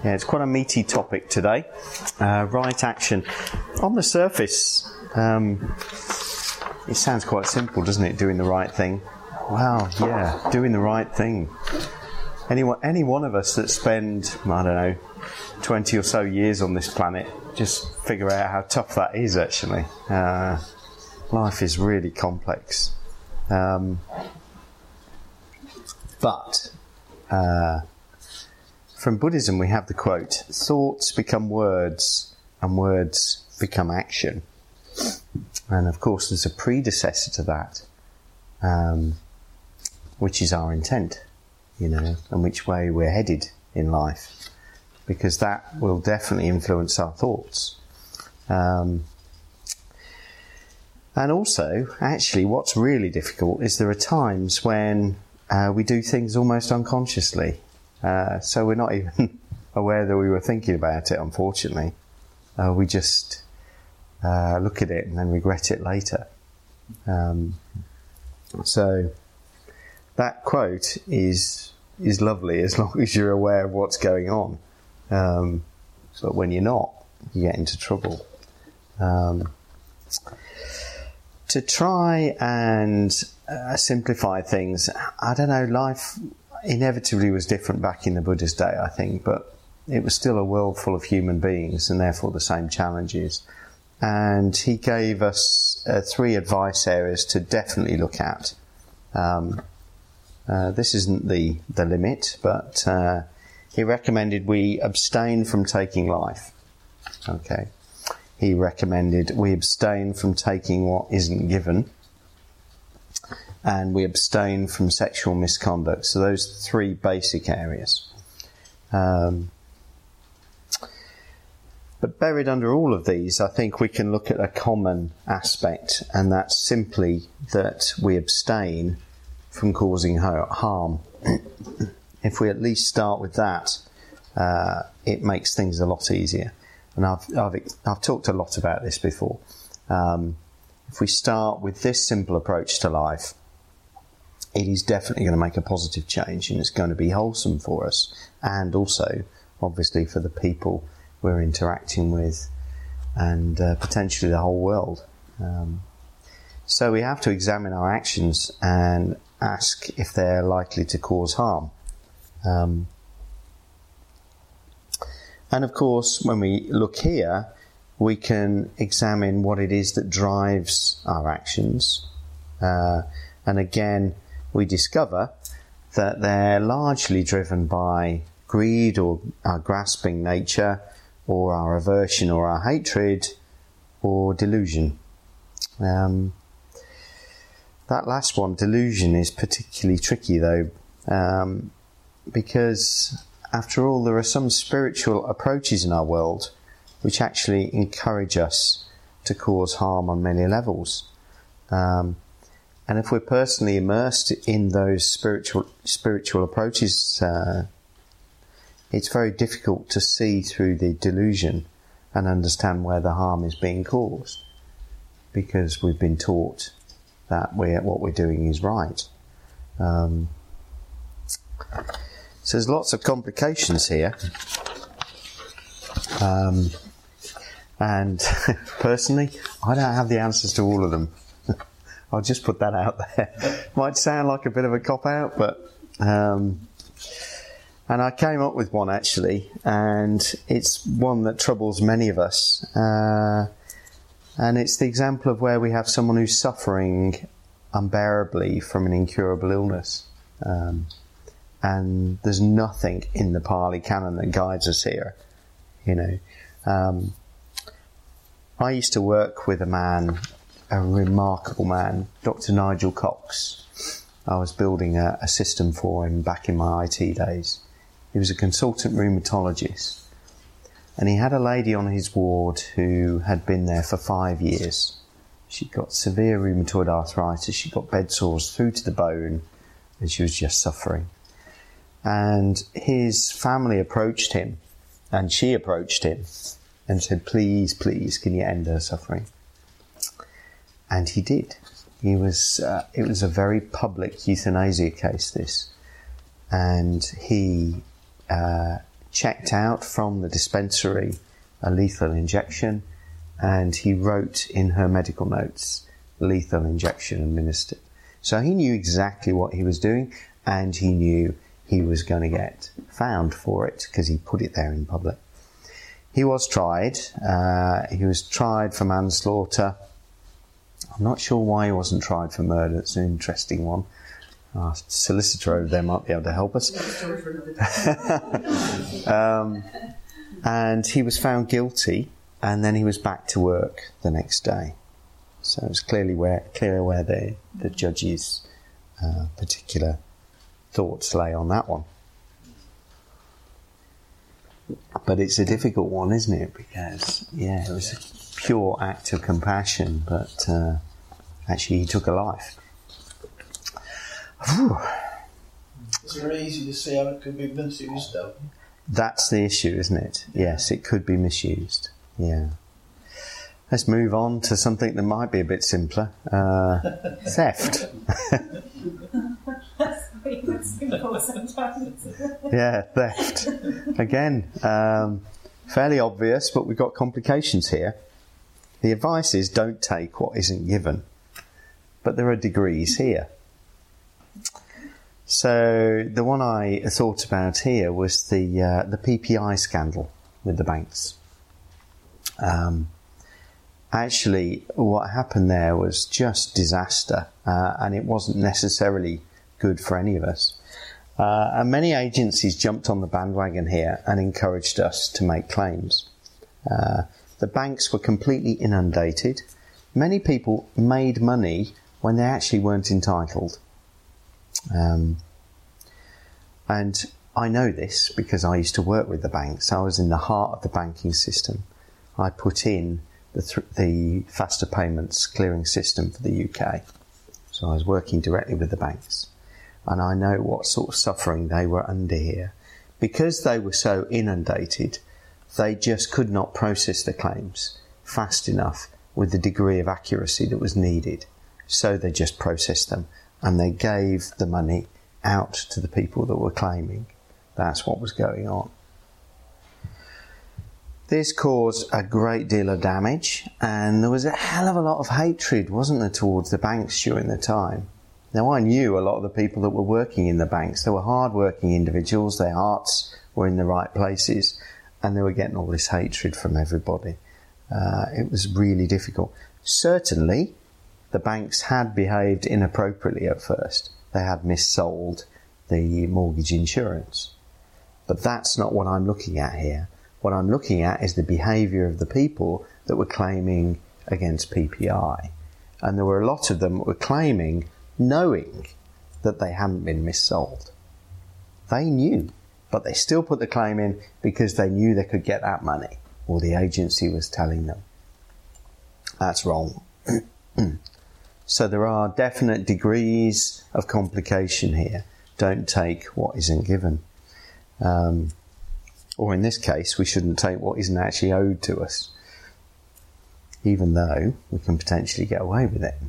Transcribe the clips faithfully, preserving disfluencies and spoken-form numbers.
Yeah, it's quite a meaty topic today. Uh, right action. On the surface, um, it sounds quite simple, doesn't it? Doing the right thing. Wow, yeah, doing the right thing. Anyone, any one of us that spend, I don't know, twenty or so years on this planet, just figure out how tough that is, actually. Uh, life is really complex. Um, but... Uh, From Buddhism, we have the quote, thoughts become words and words become action. And of course, there's a predecessor to that, um, which is our intent, you know, and which way we're headed in life, because that will definitely influence our thoughts. Um, and also, actually, what's really difficult is there are times when uh, we do things almost unconsciously. Uh, so we're not even aware that we were thinking about it, unfortunately. Uh, we just uh, look at it and then regret it later. Um, so that quote is is lovely as long as you're aware of what's going on. Um, but when you're not, you get into trouble. Um, to try and uh, simplify things, I don't know, life... inevitably was different back in the Buddha's day, I think, but it was still a world full of human beings and therefore the same challenges. And he gave us uh, three advice areas to definitely look at. Um, uh, this isn't the, the limit, but uh, he recommended we abstain from taking life. Okay. He recommended we abstain from taking what isn't given. And we abstain from sexual misconduct. So those three basic areas. Um, but buried under all of these, I think we can look at a common aspect, and that's simply that we abstain from causing harm. If we at least start with that, uh, it makes things a lot easier. And I've, I've, I've talked a lot about this before. Um, if we start with this simple approach to life, it is definitely going to make a positive change, and it's going to be wholesome for us, and also, obviously, for the people we're interacting with, and uh, potentially the whole world. Um, so we have to examine our actions and ask if they're likely to cause harm. Um, and of course, when we look here, we can examine what it is that drives our actions. Uh, and again, we discover that they're largely driven by greed or our grasping nature, or our aversion or our hatred, or delusion. Um, that last one, delusion, is particularly tricky though, um, because after all, there are some spiritual approaches in our world which actually encourage us to cause harm on many levels. Um, And if we're personally immersed in those spiritual spiritual approaches, uh, it's very difficult to see through the delusion and understand where the harm is being caused, because we've been taught that we're, what we're doing is right. Um, so there's lots of complications here. Um, and personally, I don't have the answers to all of them. I'll just put that out there. Might sound like a bit of a cop-out, but... Um, and I came up with one, actually, and it's one that troubles many of us. Uh, and it's the example of where we have someone who's suffering unbearably from an incurable illness. Um, and there's nothing in the Pali Canon that guides us here, you know. Um, I used to work with a man... a remarkable man, Doctor Nigel Cox. I was building a, a system for him back in my I T days. He was a consultant rheumatologist, and he had a lady on his ward who had been there for five years. She'd got severe rheumatoid arthritis, she'd got bed sores through to the bone, and she was just suffering. And his family approached him, and she approached him, and said, please, please, can you end her suffering? And he did. He was. Uh, it was a very public euthanasia case, this, and he uh, checked out from the dispensary a lethal injection, and he wrote in her medical notes, lethal injection administered. So he knew exactly what he was doing, and he knew he was going to get found for it because he put it there in public. He was tried. Uh, he was tried for manslaughter. I'm not sure why he wasn't tried for murder. It's an interesting one. Our solicitor over there might be able to help us. um, and he was found guilty, and then he was back to work the next day. So it's clearly where clear where the the judge's uh, particular thoughts lay on that one. But it's a difficult one, isn't it? Because yeah, it was a pure act of compassion, but uh, actually he took a life. Whew. It's very easy to see how it could be misused, though. That's the issue, isn't it? Yes, it could be misused. Yeah. Let's move on to something that might be a bit simpler. Uh, theft. Yeah, theft. Again, um, fairly obvious, but we've got complications here. The advice is don't take what isn't given. But there are degrees here. So the one I thought about here was the uh, the P P I scandal with the banks. Um, actually, what happened there was just disaster, uh, and it wasn't necessarily good for any of us. Uh, and many agencies jumped on the bandwagon here and encouraged us to make claims. Uh, the banks were completely inundated. Many people made money when they actually weren't entitled. Um, and I know this because I used to work with the banks. I was in the heart of the banking system. I put in the, th- the faster payments clearing system for the U K. So I was working directly with the banks. And I know what sort of suffering they were under here. Because they were so inundated, they just could not process the claims fast enough with the degree of accuracy that was needed. So they just processed them, and they gave the money out to the people that were claiming. That's what was going on. This caused a great deal of damage, and there was a hell of a lot of hatred, wasn't there, towards the banks during the time. Now, I knew a lot of the people that were working in the banks. They were hard-working individuals. Their hearts were in the right places, and they were getting all this hatred from everybody. Uh, it was really difficult. Certainly, the banks had behaved inappropriately at first. They had missold the mortgage insurance. But that's not what I'm looking at here. What I'm looking at is the behaviour of the people that were claiming against P P I. And there were a lot of them that were claiming knowing that they hadn't been missold. They knew, but they still put the claim in because they knew they could get that money, or the agency was telling them. That's wrong. So there are definite degrees of complication here. Don't take what isn't given. Um, or in this case, we shouldn't take what isn't actually owed to us, even though we can potentially get away with it.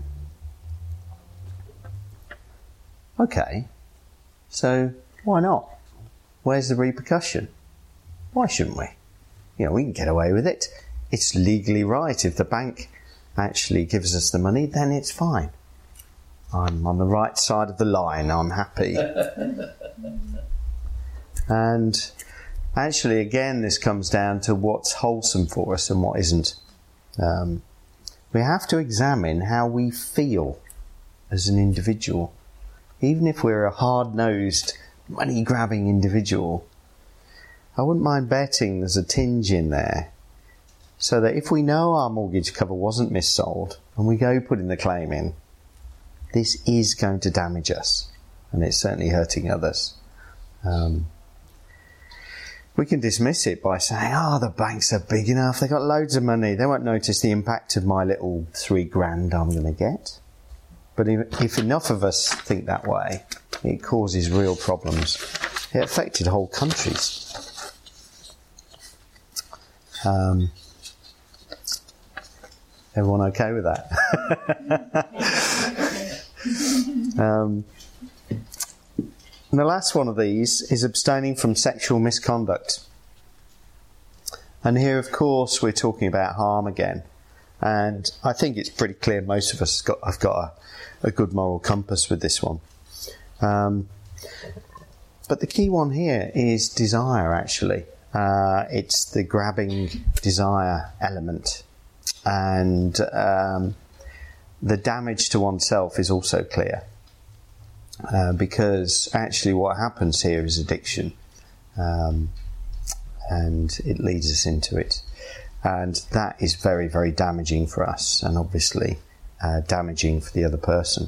Okay, so why not? Where's the repercussion? Why shouldn't we? You know, we can get away with it. It's legally right. If the bank actually gives us the money, then it's fine. I'm on the right side of the line. I'm happy. And actually, again, this comes down to what's wholesome for us and what isn't. Um, we have to examine how we feel as an individual. Even if we're a hard-nosed, money-grabbing individual, I wouldn't mind betting there's a tinge in there. So that if we know our mortgage cover wasn't missold, and we go putting the claim in, this is going to damage us. And it's certainly hurting others. Um, we can dismiss it by saying, oh, the banks are big enough, they've got loads of money, they won't notice the impact of my little three grand I'm going to get. But if enough of us think that way, it causes real problems. It affected whole countries. Um, everyone okay with that? um, and the last one of these is abstaining from sexual misconduct. And here, of course, we're talking about harm again. And I think it's pretty clear most of us have got, have got a, a good moral compass with this one. Um, but the key one here is desire, actually. Uh, it's the grabbing desire element. And um, the damage to oneself is also clear. Uh, because actually what happens here is addiction. Um, and it leads us into it. And that is very, very damaging for us, and obviously uh, damaging for the other person.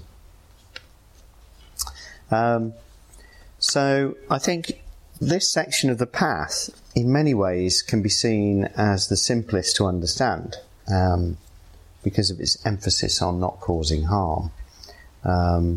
Um, so I think this section of the path, in many ways, can be seen as the simplest to understand, um, because of its emphasis on not causing harm. Um,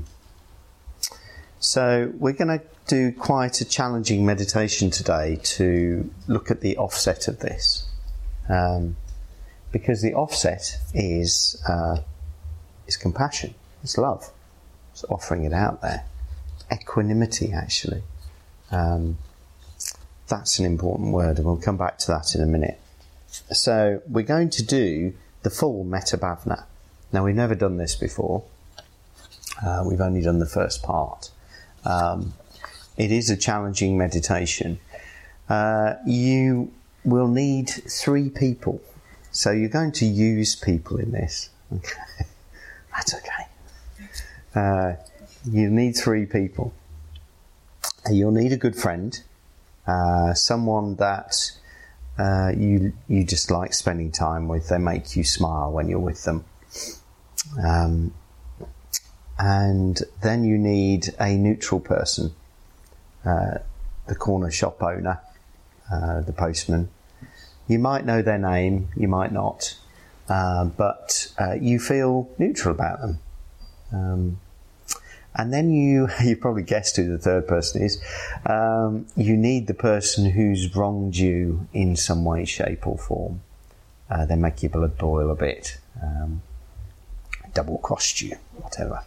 so we're going to do quite a challenging meditation today to look at the offset of this. Um, because the offset is uh, is compassion, it's love, it's offering it out there. Equanimity, actually. Um, that's an important word, and we'll come back to that in a minute. So we're going to do the full Metta Bhavana. Now, we've never done this before. Uh, we've only done the first part. Um, it is a challenging meditation. Uh, you will need three people. So you're going to use people in this. Okay. That's okay. Uh, you need three people. You'll need a good friend, uh, someone that uh, you you just like spending time with. They make you smile when you're with them. Um, and then you need a neutral person, uh, the corner shop owner, uh, the postman. You might know their name, you might not, uh, but uh, you feel neutral about them. Um, and then you, you probably guessed who the third person is. Um, you need the person who's wronged you in some way, shape or form. Uh, they make your blood boil a bit, um, double-crossed you, whatever.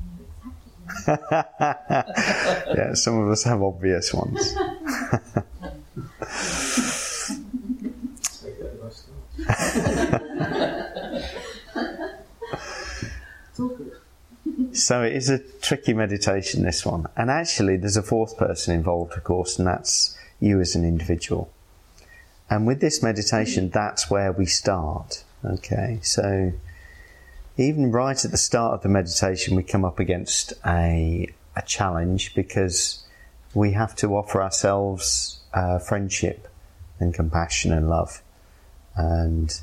Yeah, some of us have obvious ones. So it is a tricky meditation, this one. And actually there's a fourth person involved, of course, and that's you as an individual. And with this meditation, that's where we start. Okay, so even right at the start of the meditation, we come up against a, a challenge, because we have to offer ourselves uh, friendship and compassion and love. And,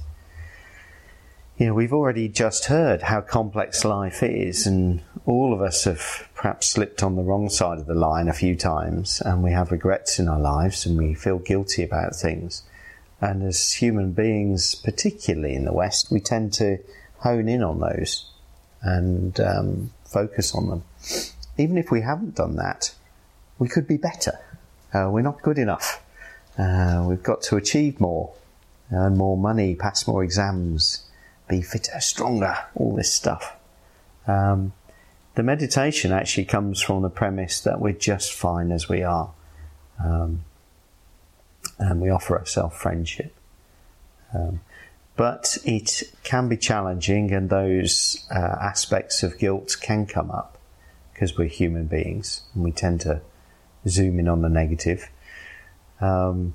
you know, we've already just heard how complex life is, and all of us have perhaps slipped on the wrong side of the line a few times, and we have regrets in our lives, and we feel guilty about things. And as human beings, particularly in the West, we tend to hone in on those and um, focus on them. Even if we haven't done that, we could be better. Uh, we're not good enough. Uh, we've got to achieve more, earn more money, pass more exams, be fitter, stronger, all this stuff. Um, the meditation actually comes from the premise that we're just fine as we are. Um, and we offer ourselves friendship. Um, but it can be challenging, and those uh, aspects of guilt can come up, because we're human beings and we tend to zoom in on the negative. Um,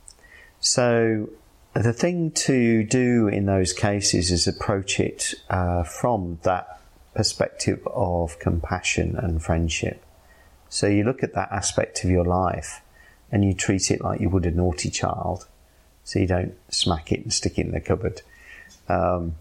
so the thing to do in those cases is approach it uh, from that perspective of compassion and friendship. So you look at that aspect of your life and you treat it like you would a naughty child. So you don't smack it and stick it in the cupboard. Um,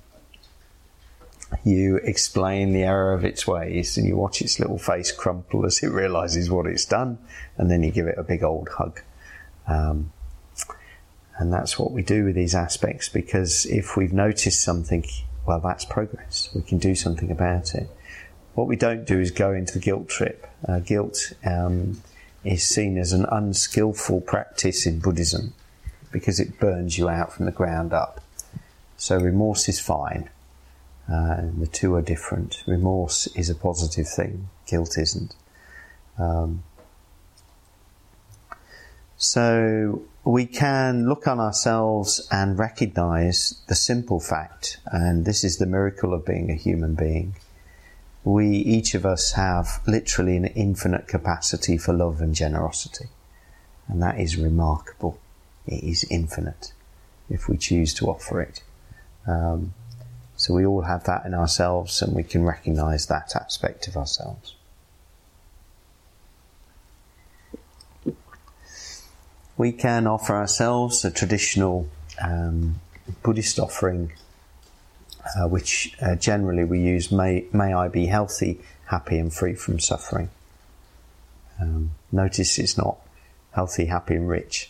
you explain the error of its ways, and you watch its little face crumple as it realises what it's done, and then you give it a big old hug. Um, and that's what we do with these aspects, because if we've noticed something, well, that's progress. We can do something about it. What we don't do is go into the guilt trip. Uh, guilt um, is seen as an unskillful practice in Buddhism, because it burns you out from the ground up. So remorse is fine. Uh, and the two are different. Remorse is a positive thing. Guilt isn't. Um, so we can look on ourselves and recognise the simple fact, and this is the miracle of being a human being. We, each of us, have literally an infinite capacity for love and generosity. And that is remarkable. It is infinite, if we choose to offer it. Um, so we all have that in ourselves, and we can recognise that aspect of ourselves. We can offer ourselves a traditional um, Buddhist offering, uh, which uh, generally we use, may, may I be healthy, happy and free from suffering. Um, notice it's not healthy, happy and rich.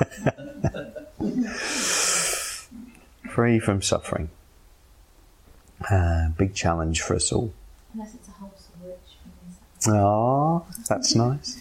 Free from suffering. Uh, big challenge for us all. Unless it's a wholesome rich. Ah, that's nice.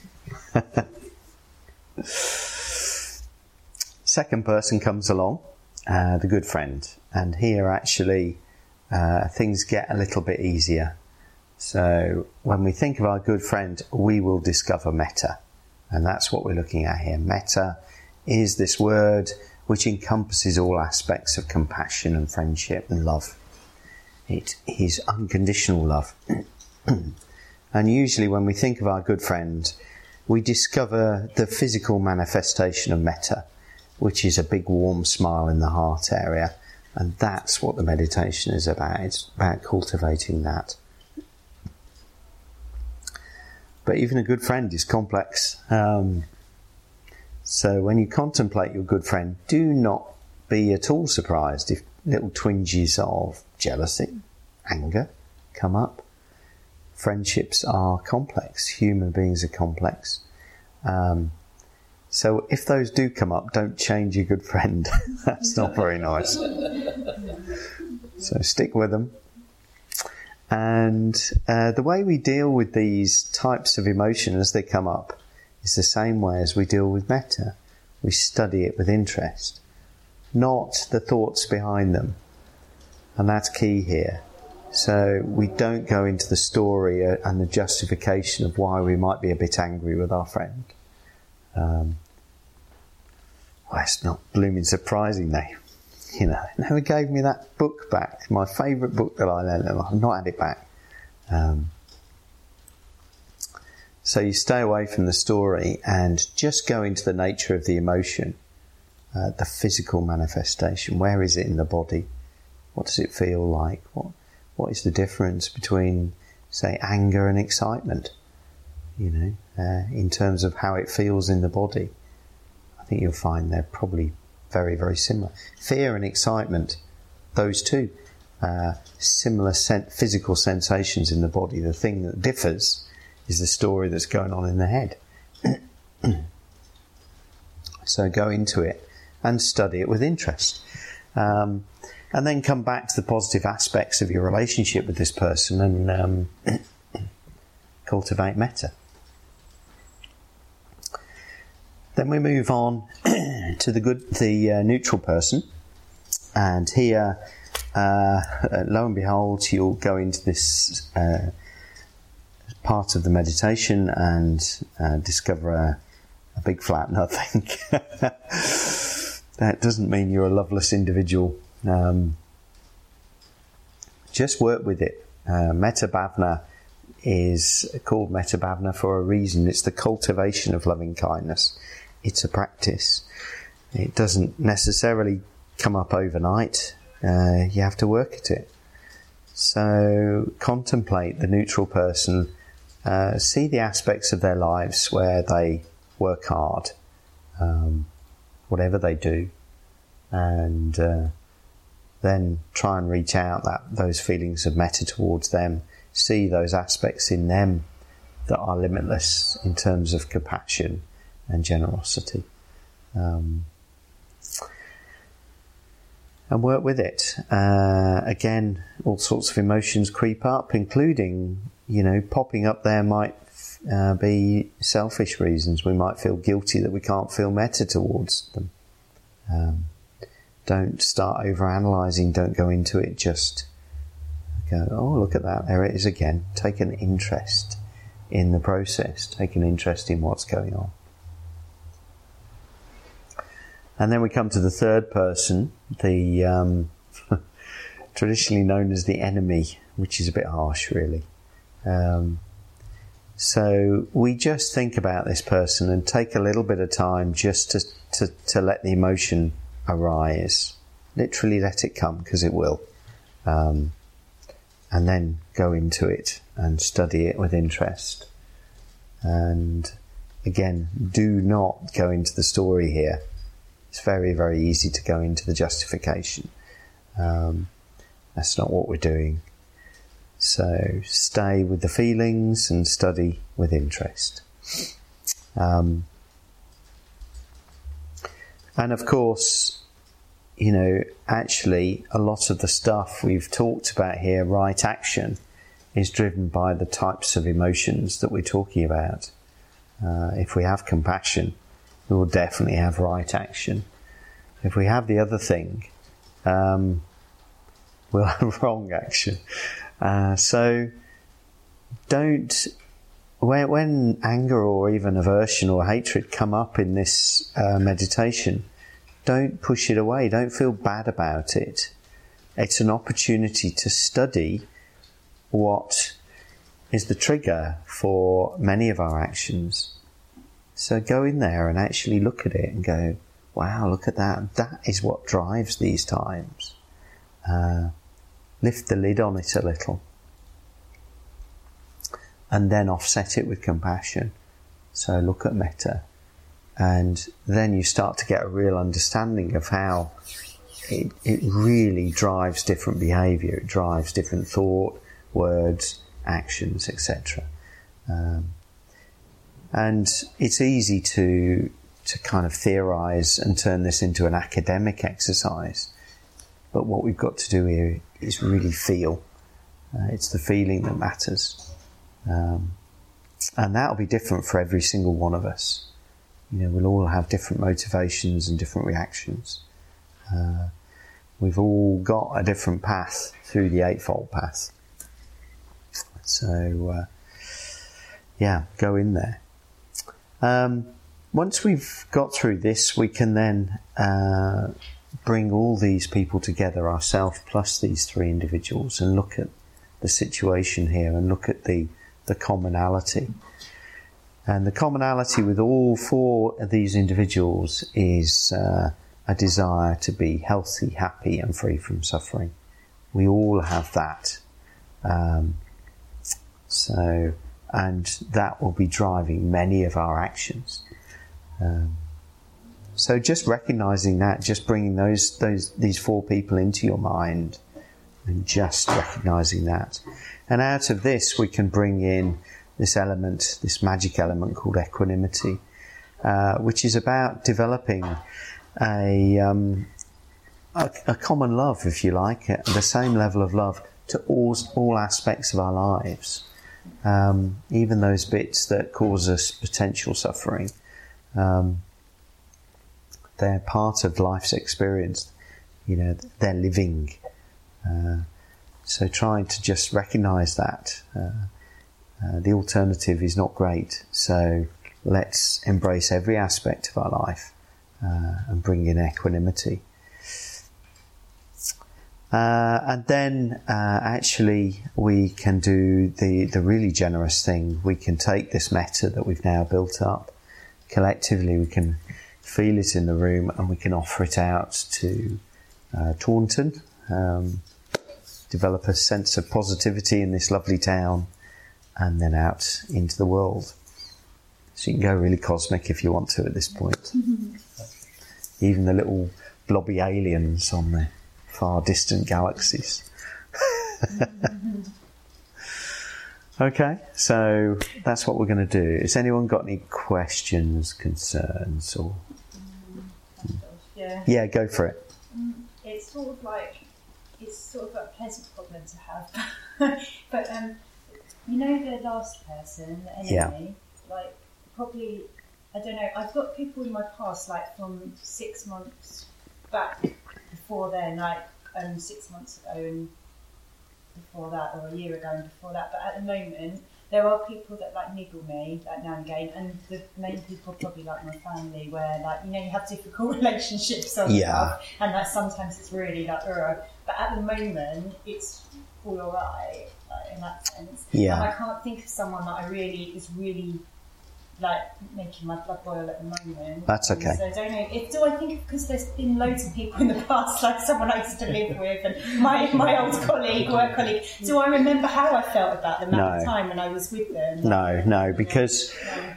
Second person comes along, uh, the good friend, and here actually uh, things get a little bit easier. So when we think of our good friend, we will discover metta, and that's what we're looking at here. Metta is this word which encompasses all aspects of compassion and friendship and love. It is unconditional love. And usually when we think of our good friend, we discover the physical manifestation of metta, which is a big warm smile in the heart area. And that's what the meditation is about. It's about cultivating that. But even a good friend is complex. Um, so when you contemplate your good friend, do not be at all surprised if little twinges of jealousy, anger come up. Friendships are complex. Human beings are complex. Um, so if those do come up, don't change your good friend. That's not very nice. So stick with them. And uh, the way we deal with these types of emotion as they come up is the same way as we deal with metta. We study it with interest, not the thoughts behind them. And that's key here. So we don't go into the story and the justification of why we might be a bit angry with our friend. Um, well, it's not blooming surprising, they, you know, never gave me that book back, my favourite book that I lent, and I've not had it back. Um, so you stay away from the story and just go into the nature of the emotion, uh, the physical manifestation. Where is it in the body? What does it feel like? What What is the difference between, say, anger and excitement? You know, uh, in terms of how it feels in the body. I think you'll find they're probably very, very similar. Fear and excitement, those two, uh, similar sen- physical sensations in the body. The thing that differs is the story that's going on in the head. So go into it and study it with interest. Um, and then come back to the positive aspects of your relationship with this person and um, cultivate metta. Then we move on to the good, the uh, neutral person, and here, uh, lo and behold, you'll go into this uh, part of the meditation and uh, discover a, a big flat nothing. That doesn't mean you're a loveless individual. Um, just work with it. Uh, Metta Bhavana is called Metta Bhavana for a reason. It's the cultivation of loving kindness. It's a practice. It doesn't necessarily come up overnight. Uh, you have to work at it. So contemplate the neutral person. Uh, see the aspects of their lives where they work hard, um, whatever they do, and uh, then try and reach out that those feelings of metta towards them. See those aspects in them that are limitless in terms of compassion and generosity. Um, and work with it. Uh, again, all sorts of emotions creep up, including, you know, popping up there might uh, be selfish reasons. We might feel guilty that we can't feel metta towards them. Um, don't start over-analysing, don't go into it, just go, oh, look at that, there it is again. Take an interest in the process, take an interest in what's going on. And then we come to the third person, the um, traditionally known as the enemy, which is a bit harsh, really. Um, so we just think about this person and take a little bit of time just to, to, to let the emotion arise. Literally let it come, because it will. Um, and then go into it and study it with interest. And again, do not go into the story here. It's very, very easy to go into the justification. Um, that's not what we're doing. So stay with the feelings and study with interest. Um, and of course, you know, actually a lot of the stuff we've talked about here, right action, is driven by the types of emotions that we're talking about. Uh, if we have compassion, we will definitely have right action. If we have the other thing, um, we'll have wrong action. Uh, so don't, when, when anger or even aversion or hatred come up in this uh, meditation, don't push it away. Don't feel bad about it. It's an opportunity to study what is the trigger for many of our actions. So go in there and actually look at it and go, wow, look at that. That is what drives these times. Uh, lift the lid on it a little. And then offset it with compassion. So look at metta. And then you start to get a real understanding of how it, it really drives different behaviour. It drives different thought, words, actions, et cetera. Um, and it's easy to to kind of theorise and turn this into an academic exercise. But what we've got to do here is really feel. Uh, it's the feeling that matters. Um, and that'll be different for every single one of us. You know, we'll all have different motivations and different reactions. Uh, we've all got a different path through the Eightfold Path. So, uh, yeah, go in there. Um, once we've got through this, we can then uh, bring all these people together, ourselves plus these three individuals, and look at the situation here and look at the, the commonality. And the commonality with all four of these individuals is uh, a desire to be healthy, happy, and free from suffering. We all have that. Um, so, and that will be driving many of our actions. Um, so just recognizing that, just bringing those, those, these four people into your mind, and just recognizing that. And out of this, we can bring in this element, this magic element called equanimity, uh, which is about developing a, um, a, a common love, if you like, the same level of love to all, all aspects of our lives, um, even those bits that cause us potential suffering. Um, they're part of life's experience, you know, they're living. Uh, so trying to just recognise that. Uh, uh, the alternative is not great, so let's embrace every aspect of our life uh, and bring in equanimity. Uh, and then uh, actually we can do the, the really generous thing. We can take this metta that we've now built up. Collectively we can feel it in the room and we can offer it out to uh, Taunton, um, develop a sense of positivity in this lovely town, and then out into the world. So you can go really cosmic if you want to at this point. Mm-hmm. Even the little blobby aliens on the far distant galaxies. Mm-hmm. Okay, so that's what we're going to do. Has anyone got any questions, concerns, or? Yeah. Yeah, go for it. It's sort of like, it's sort of a pleasant problem to have. But, um, you know the last person, the enemy, yeah. Like, probably, I don't know, I've got people in my past, like, from six months back before then, like, um, six months ago and before that, or a year ago and before that, but at the moment, there are people that like niggle me like now and again, and the main people probably like my family, where like you know you have difficult relationships and Yeah. stuff, and like sometimes it's really like, Ugh. But at the moment it's all alright, like, in that sense. Yeah. And I can't think of someone that I really is really like making my blood boil at the moment. That's okay. So I don't know. If, do I think because there's been loads of people in the past, like someone I used to live with, and my my old colleague, work colleague. Do I remember how I felt about them No. at the time when I was with them? No, no, because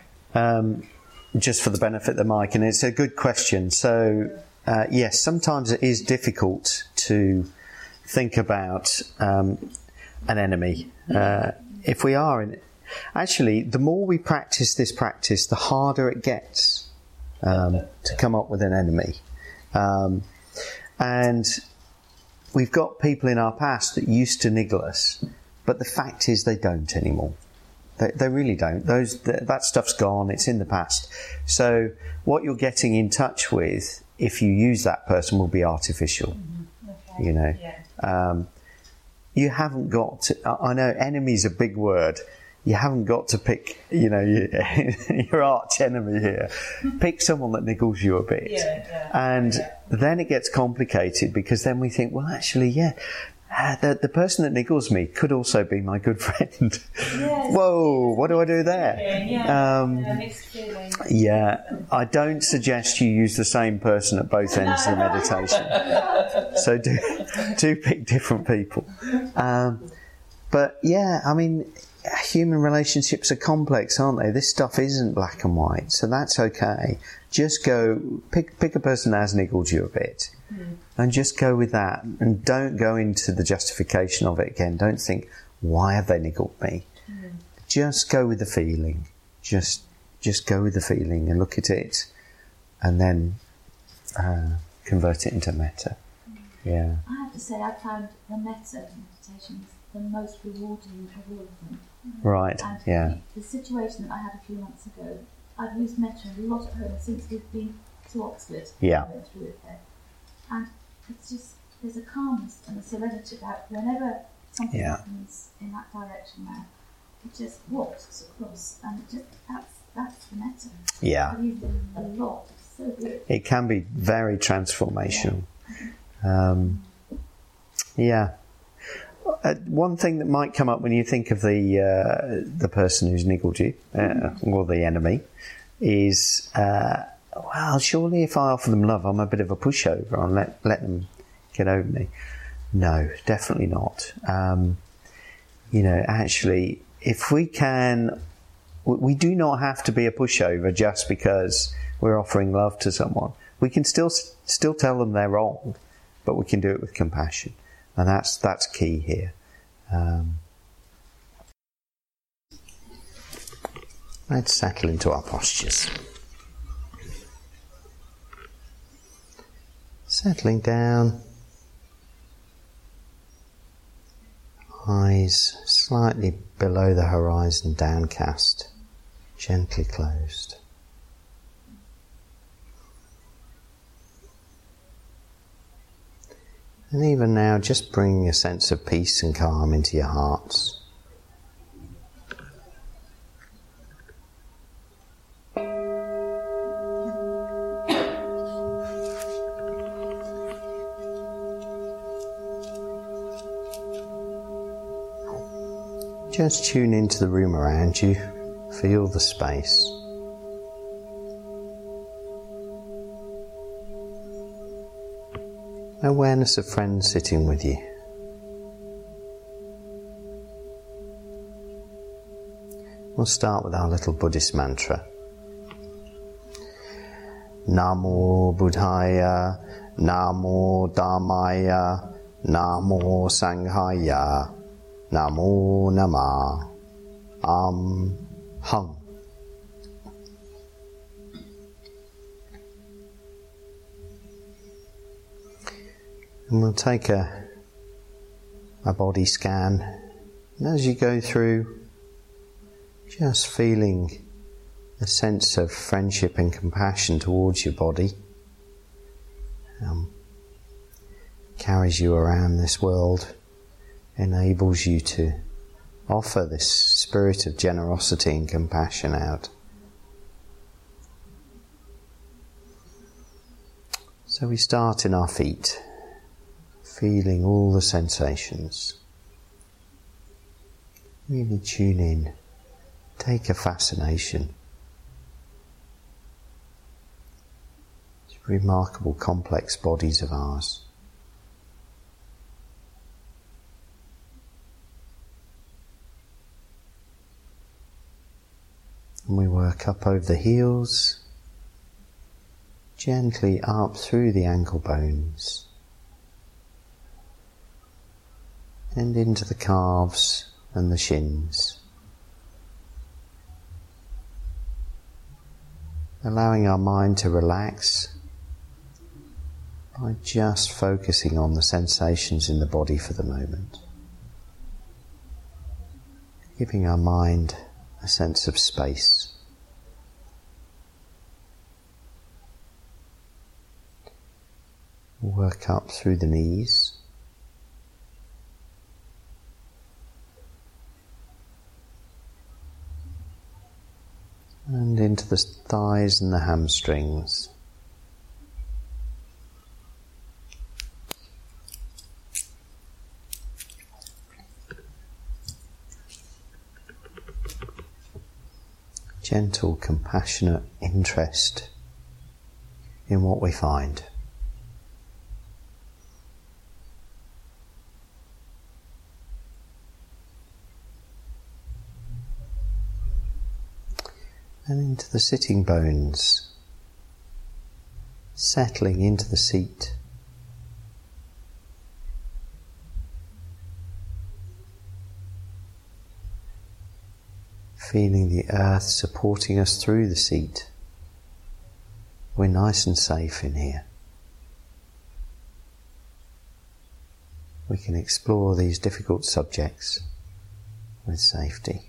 um, just for the benefit of the mic, and it's a good question. So uh, yes, sometimes it is difficult to think about um, an enemy. Uh, if we are in Actually, the more we practice this practice, the harder it gets um, to come up with an enemy. Um, and we've got people in our past that used to niggle us, but the fact is they don't anymore. They, they really don't. Those th- that stuff's gone. It's in the past. So what you're getting in touch with, if you use that person, will be artificial. Mm-hmm. Okay. You know, Yeah. um, you haven't got to, I I know enemy's a big word. You haven't got to pick, you know, your, your arch enemy here. Pick someone that niggles you a bit. Yeah, yeah, and yeah. then it gets complicated, because then we think, well, actually, yeah, uh, the, the person that niggles me could also be my good friend. Yes. Whoa, what do I do there? Yeah, Um, yeah, mixed feelings. Yeah, I don't suggest you use the same person at both ends of the meditation. So do, do pick different people. Um, but yeah, I mean, human relationships are complex, aren't they? This stuff isn't black and white, so that's okay. Just go, pick pick a person that has niggled you a bit, mm. and just go with that, and don't go into the justification of it again. Don't think, why have they niggled me? Mm. Just go with the feeling. Just just go with the feeling and look at it, and then uh, convert it into metta. Mm. Yeah. I have to say, I found the metta meditations the most rewarding of all of them. Right, and yeah. The, the situation that I had a few months ago, I've used metta a lot at home since we've been to Oxford. Yeah. I went through it there. And it's just, there's a calmness and a serenity about whenever something Yeah. happens in that direction now, it just walks across, and it just, that's, that's the metta. Yeah. I use it a lot. It's so good. It can be very transformational. Um, yeah. Uh, one thing that might come up when you think of the uh, the person who's niggled you, uh, or the enemy, is, uh, well, surely if I offer them love, I'm a bit of a pushover and let, let them get over me. No, definitely not. Um, you know, actually, if we can, we do not have to be a pushover just because we're offering love to someone. We can still still tell them they're wrong, but we can do it with compassion. And that's that's key here. Um, let's settle into our postures. Settling down. Eyes slightly below the horizon, downcast, gently closed. And even now, just bring a sense of peace and calm into your hearts. Just tune into the room around you. Feel the space. Awareness of friends sitting with you. We'll start with our little Buddhist mantra. Namo Buddhaya, Namo Dhammaya, Namo Sanghaya, Namo Namah, Am Hum. And we'll take a, a body scan, and as you go through, just feeling a sense of friendship and compassion towards your body, um, carries you around this world, enables you to offer this spirit of generosity and compassion out. So we start in our feet, feeling all the sensations. Really tune in, take a fascination. These remarkable complex bodies of ours. And we work up over the heels, gently up through the ankle bones, and into the calves and the shins. Allowing our mind to relax by just focusing on the sensations in the body for the moment. Giving our mind a sense of space. Work up through the knees. And into the thighs and the hamstrings. Gentle, compassionate interest in what we find. And into the sitting bones, settling into the seat. Feeling the earth supporting us through the seat. We're nice and safe in here. We can explore these difficult subjects with safety.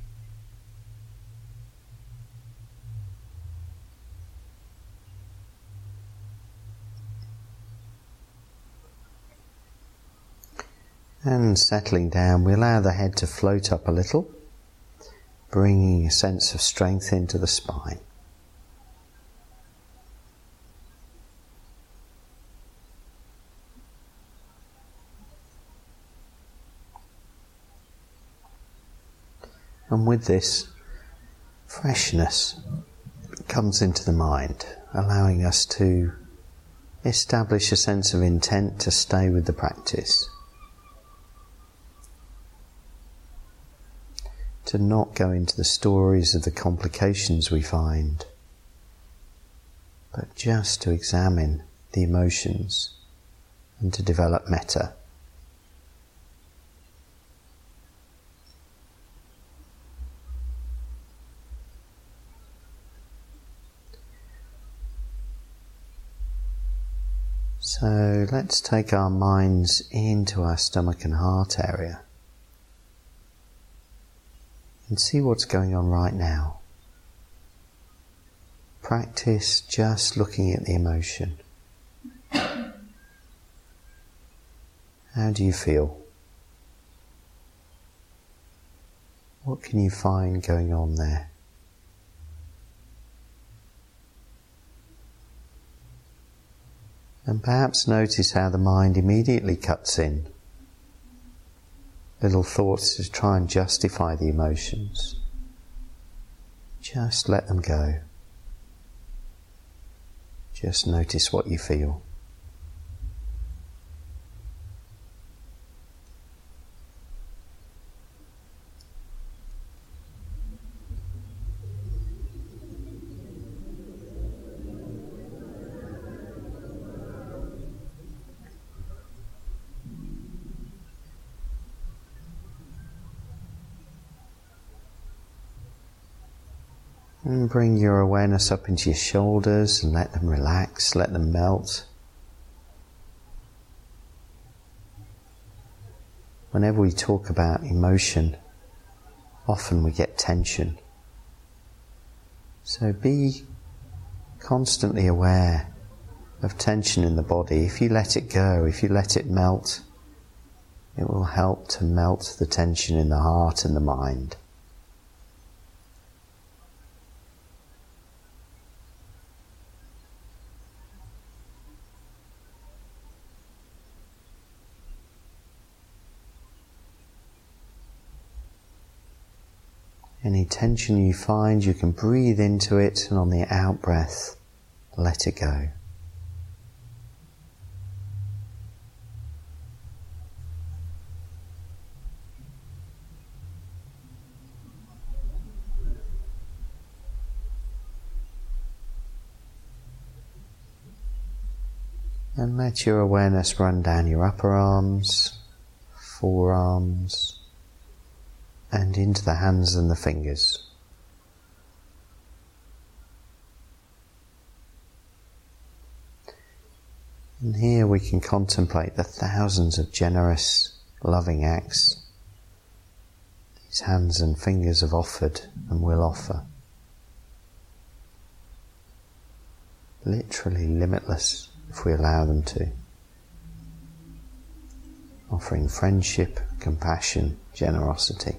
And settling down, we allow the head to float up a little, bringing a sense of strength into the spine. And with this, freshness comes into the mind, allowing us to establish a sense of intent to stay with the practice. To not go into the stories of the complications we find, but just to examine the emotions and to develop metta. So let's take our minds into our stomach and heart area. And see what's going on right now. Practice just looking at the emotion. How do you feel? What can you find going on there? And perhaps notice how the mind immediately cuts in. Little thoughts to try and justify the emotions. Just let them go. Just notice what you feel. And bring your awareness up into your shoulders and let them relax, let them melt. Whenever we talk about emotion, often we get tension. So be constantly aware of tension in the body. If you let it go, if you let it melt, It will help to melt the tension in the heart and the mind. Any tension you find, you can breathe into it, and on the out breath, let it go. And let your awareness run down your upper arms, forearms, and into the hands and the fingers. And here we can contemplate the thousands of generous, loving acts these hands and fingers have offered and will offer. Literally limitless if we allow them to. Offering friendship, compassion, generosity.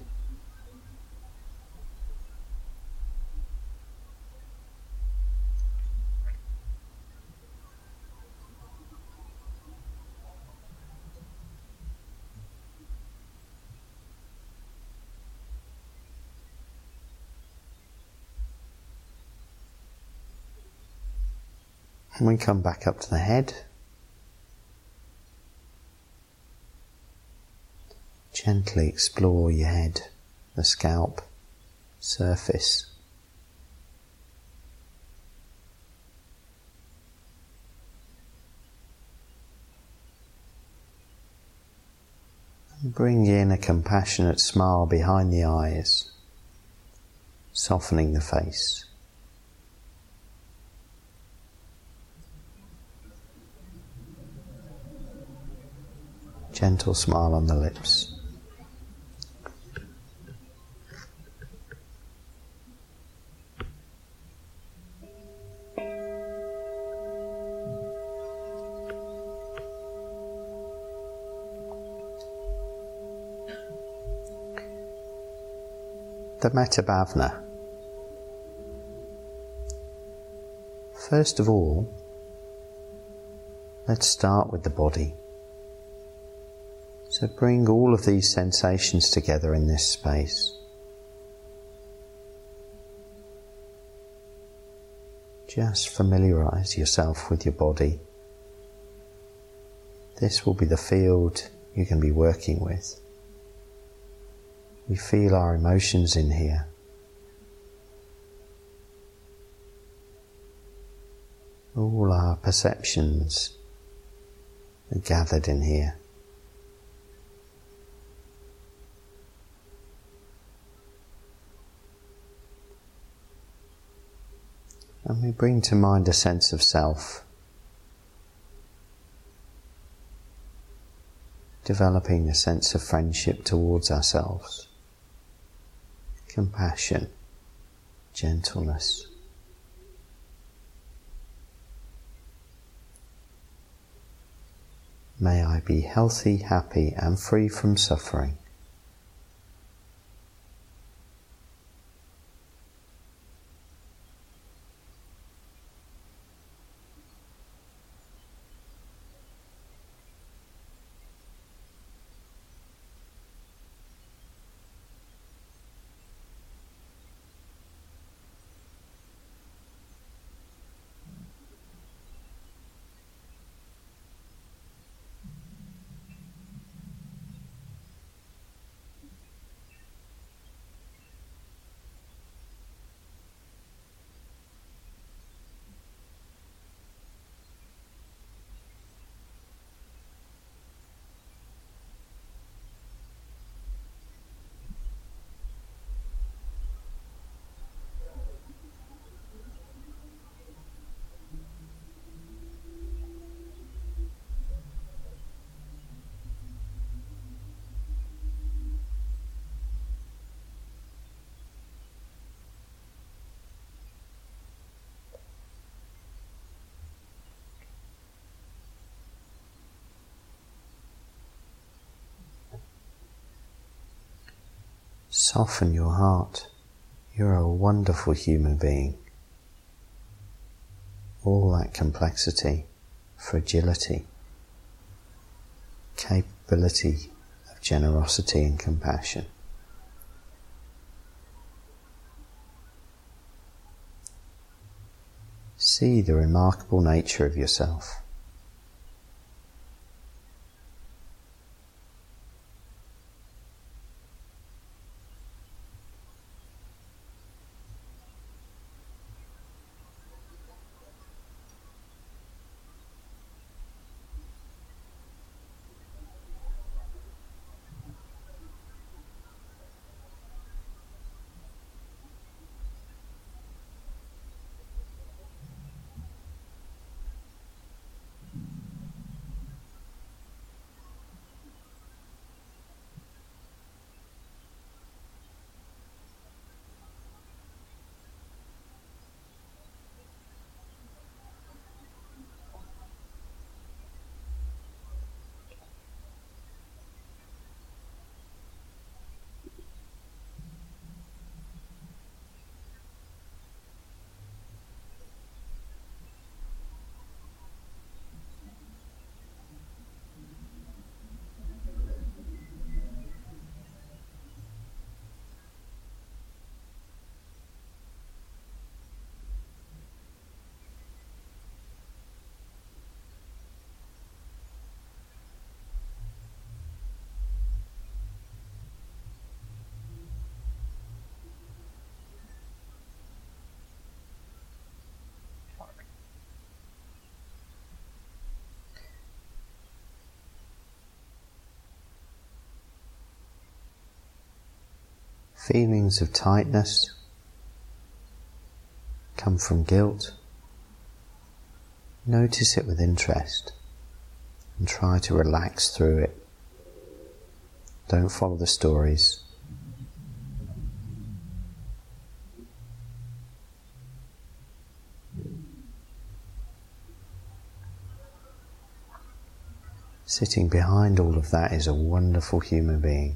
And we come back up to the head. Gently explore your head, the scalp, surface. And bring in a compassionate smile behind the eyes, softening the face. Gentle smile on the lips. The Metta Bhavana. First of all, let's start with the body. So bring all of these sensations together in this space. Just familiarize yourself with your body. This will be the field you can be working with. We feel our emotions in here. All our perceptions are gathered in here. And we bring to mind a sense of self, developing a sense of friendship towards ourselves, compassion, gentleness. May I be healthy, happy, and free from suffering. Soften your heart. You're a wonderful human being. All that complexity, fragility, capability of generosity and compassion. See the remarkable nature of yourself. Feelings of tightness come from guilt. Notice it with interest and try to relax through it. Don't follow the stories. Sitting behind all of that is a wonderful human being.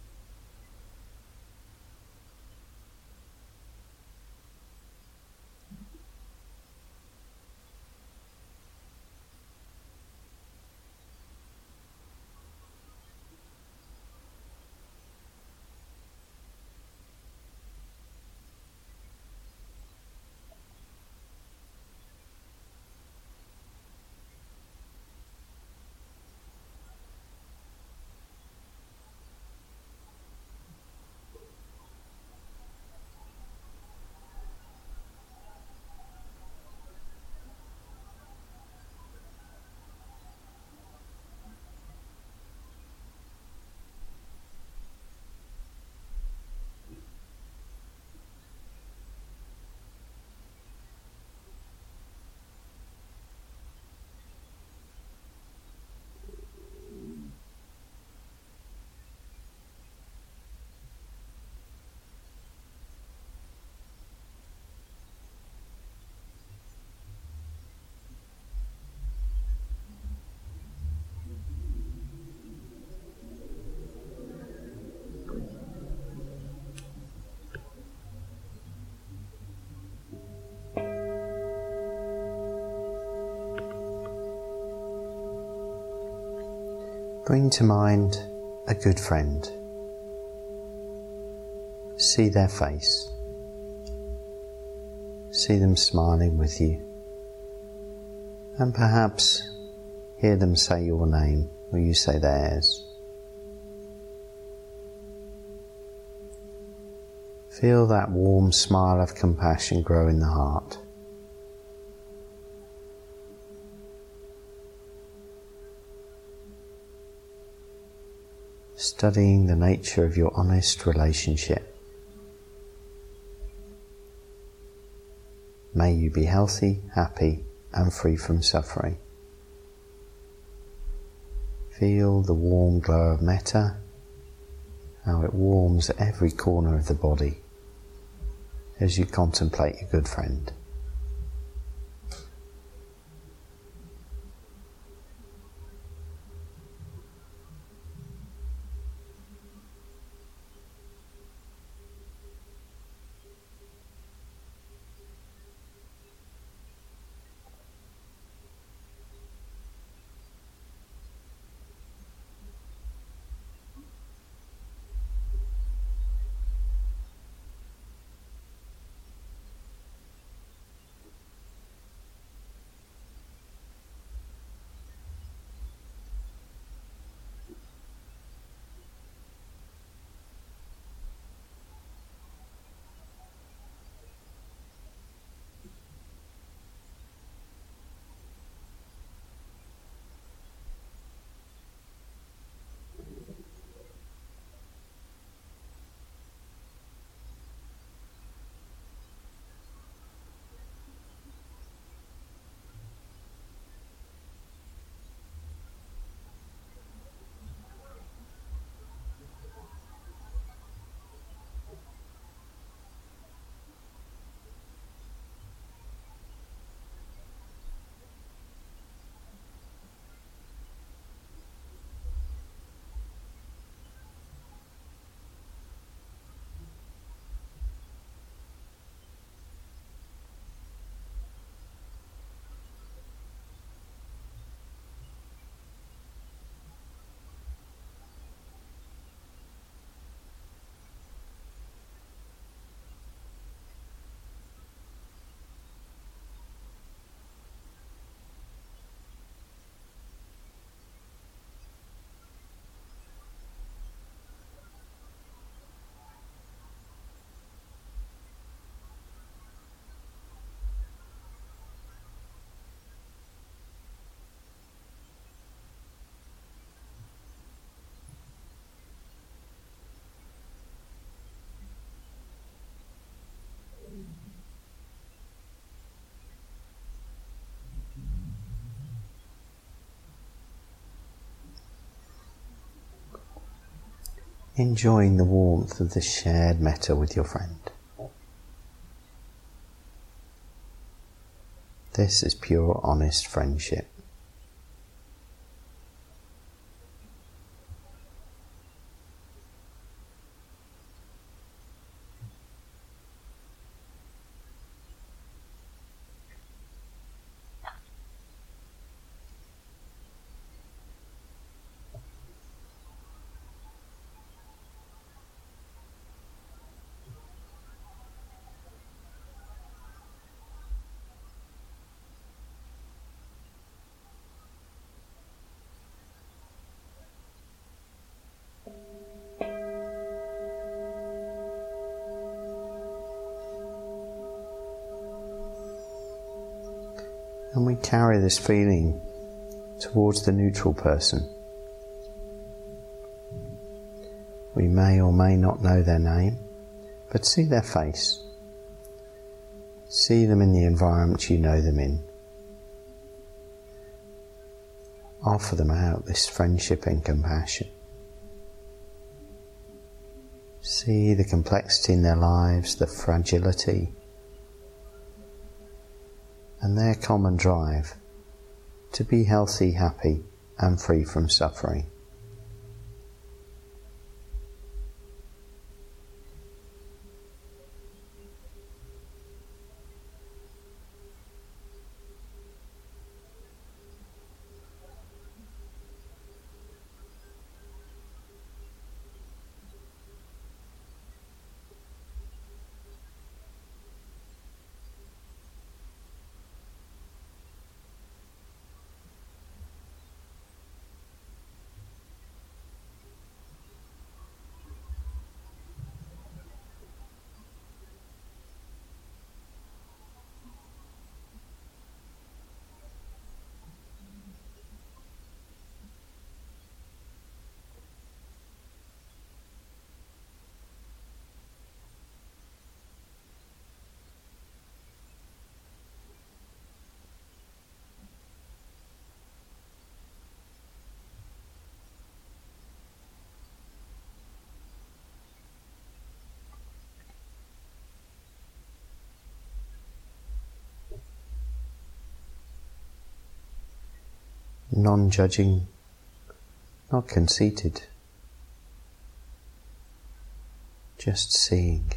Bring to mind a good friend. See their face. See them smiling with you. And perhaps hear them say your name or you say theirs. Feel that warm smile of compassion grow in the heart. Studying the nature of your honest relationship. May you be healthy, happy, and free from suffering. Feel the warm glow of metta, how it warms every corner of the body as you contemplate your good friend. enjoying the warmth of the shared metta with your friend. This is pure, honest friendship. And we carry this feeling towards the neutral person. We may or may not know their name, but see their face. See them in the environment you know them in. Offer them out this friendship and compassion. See the complexity in their lives, the fragility, and their common drive to be healthy, happy, and free from suffering. Non-judging, not conceited, just seeing.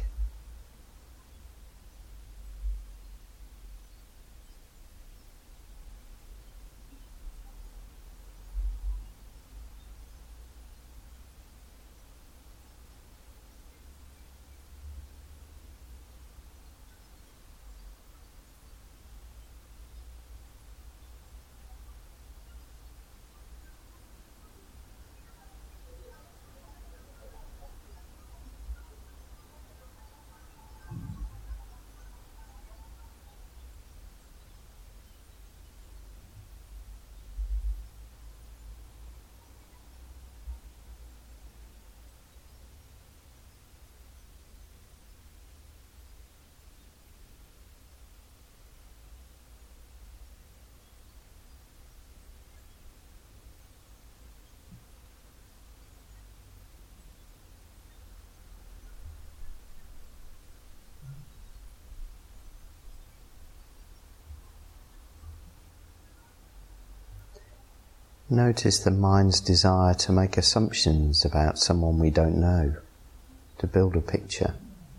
Notice the mind's desire to make assumptions about someone we don't know, to build a picture.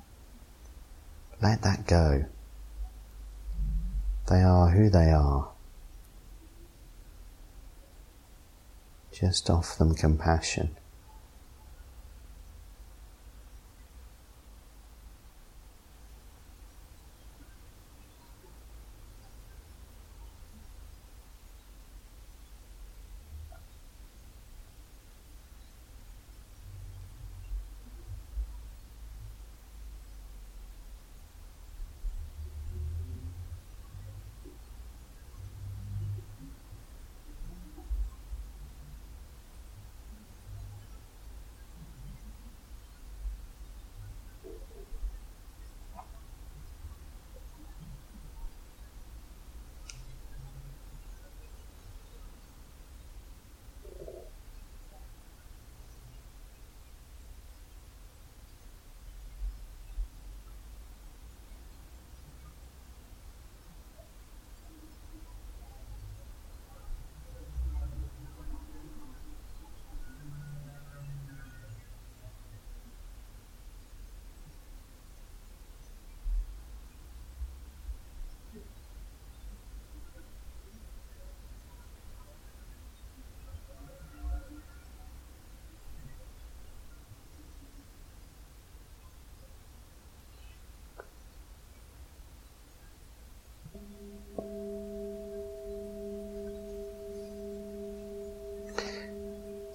Let that go. They are who they are. Just offer them compassion.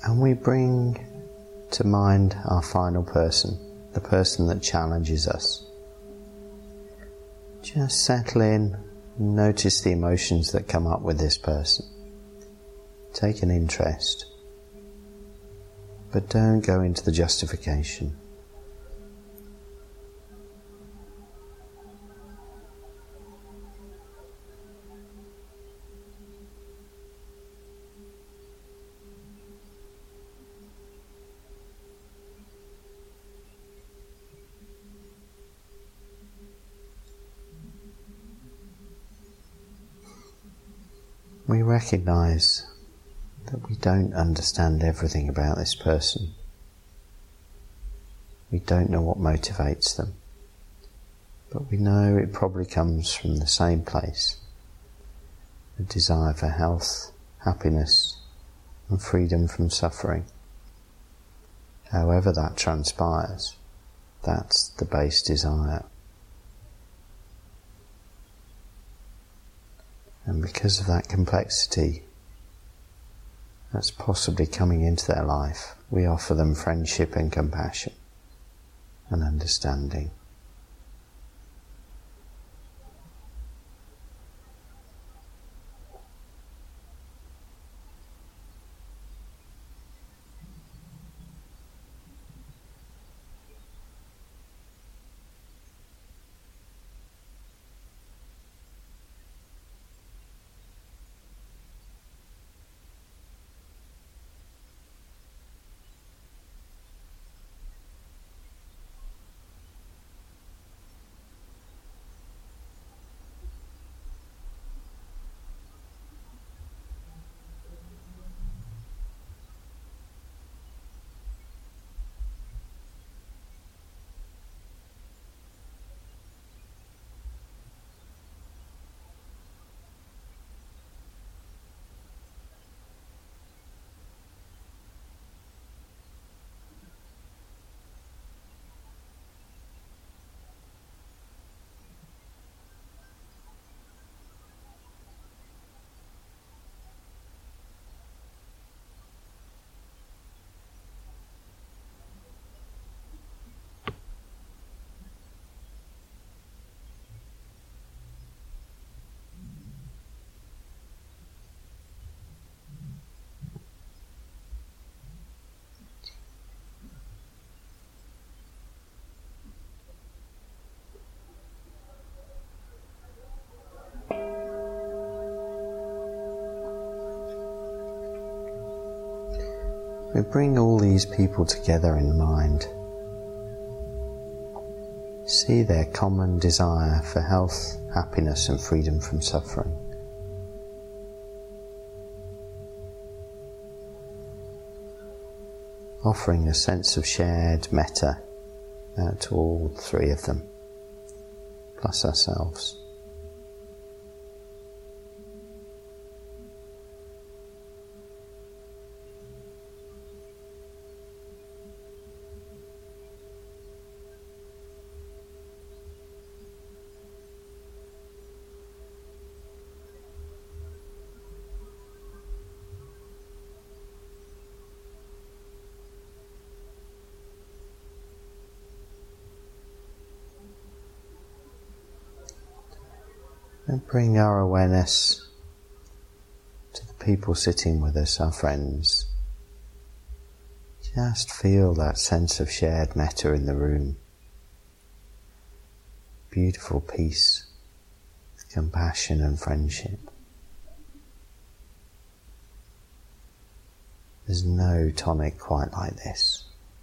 And we bring to mind our final person, the person that challenges us. Just settle in, notice the emotions that come up with this person. Take an interest, but don't go into the justification. We recognise that we don't understand everything about this person. We don't know what motivates them, but we know it probably comes from the same place, a desire for health, happiness, and freedom from suffering. However that transpires, that's the base desire. And because of that complexity that's possibly coming into their life, we offer them friendship and compassion and understanding. We bring all these people together in mind. See their common desire for health, happiness and freedom from suffering. Offering a sense of shared metta out to all three of them, plus ourselves. And bring our awareness to the people sitting with us, our friends. Just feel that sense of shared metta in the room. Beautiful peace, compassion and friendship. There's no tonic quite like this.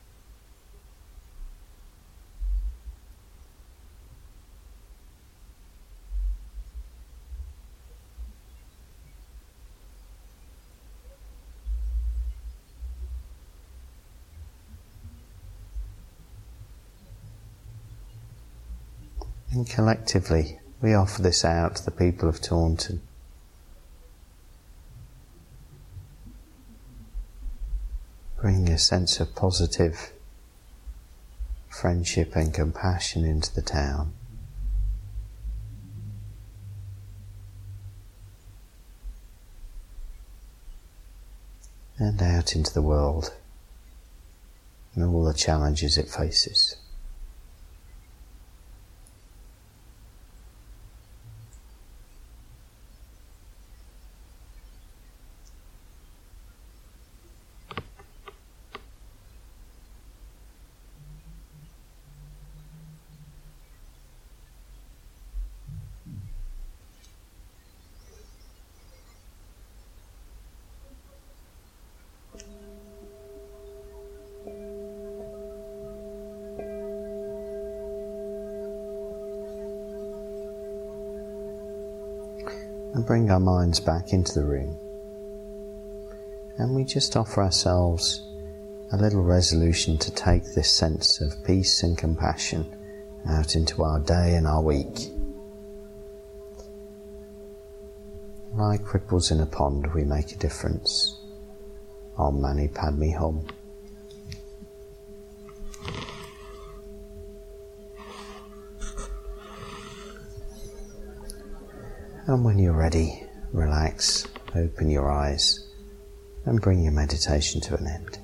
And collectively, we offer this out to the people of Taunton. Bring a sense of positive friendship and compassion into the town. and out into the world and all the challenges it faces. And bring our minds back into the room, and we just offer ourselves a little resolution to take this sense of peace and compassion out into our day and our week. Like ripples in a pond, we make a difference. Om Mani Padme Hum. And when you're ready, relax, open your eyes, and bring your meditation to an end.